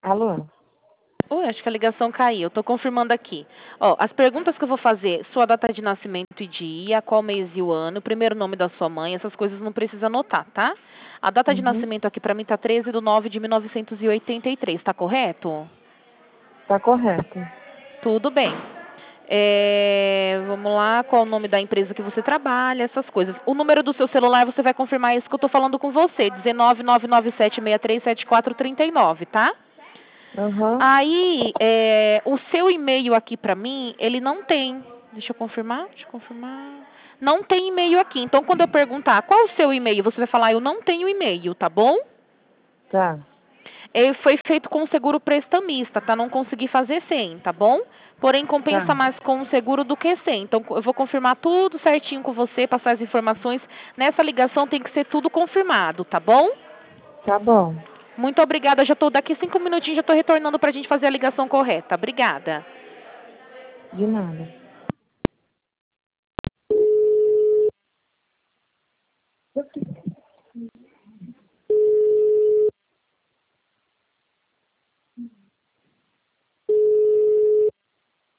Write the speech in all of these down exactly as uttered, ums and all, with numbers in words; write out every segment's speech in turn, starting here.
Alô? Ui, acho que a ligação caiu. Estou confirmando aqui. Ó, as perguntas que eu vou fazer, sua data de nascimento e dia, qual mês e o ano, o primeiro nome da sua mãe, essas coisas não precisa anotar, tá? A data de Uhum. nascimento aqui para mim tá treze de nove de mil novecentos e oitenta e três, tá correto? Tá correto. Tudo bem. É, vamos lá, qual o nome da empresa que você trabalha, essas coisas. O número do seu celular, você vai confirmar isso que eu estou falando com você, um nove nove nove sete seis três sete quatro três nove, tá? Aham. Aí, é, o seu e-mail aqui pra mim, ele não tem. Deixa eu confirmar, deixa eu confirmar. Não tem e-mail aqui. Então, quando eu perguntar qual o seu e-mail, você vai falar, eu não tenho e-mail, tá bom? Tá. Ele foi feito com o seguro prestamista, tá? Não consegui fazer sem, tá bom? Porém, Tá. compensa mais com o seguro do que sem. Então, eu vou confirmar tudo certinho com você, passar as informações. Nessa ligação tem que ser tudo confirmado, tá bom? Tá bom. Muito obrigada. Já estou daqui cinco minutinhos, já estou retornando para a gente fazer a ligação correta. Obrigada. De nada.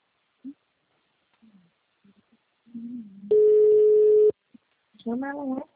Chama ela lá.